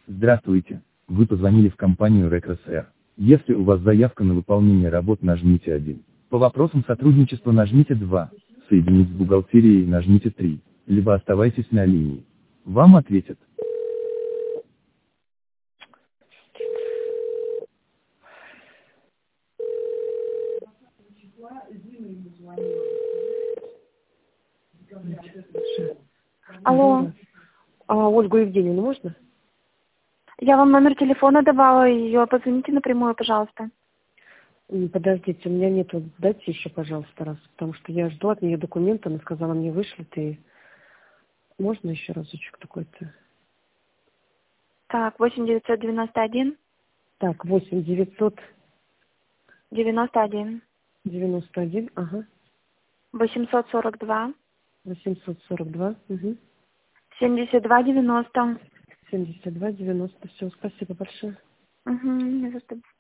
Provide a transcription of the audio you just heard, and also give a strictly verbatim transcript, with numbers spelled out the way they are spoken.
Здравствуйте. Вы позвонили в компанию РЭК-РСР. Если у вас заявка на выполнение работ, нажмите один. По вопросам сотрудничества нажмите два. Соединить с бухгалтерией нажмите три. Либо оставайтесь на линии. Вам ответят. Алло, А Ольгу Евгеньевну можно? я вам номер телефона давала ее, позвоните напрямую, пожалуйста. М, Подождите, у меня нету, дайте еще, пожалуйста, раз, потому что я жду от нее документы, она сказала, мне вышлют, и можно еще разочек такой-то? Так, восемь девятьсот девяносто один Так, восемь девятьсот девяносто один девяносто один, ага, восемьсот сорок два восемьсот сорок два, угу, семьдесят два девяносто. семьдесят два девяносто, все, спасибо большое. Угу, не за что.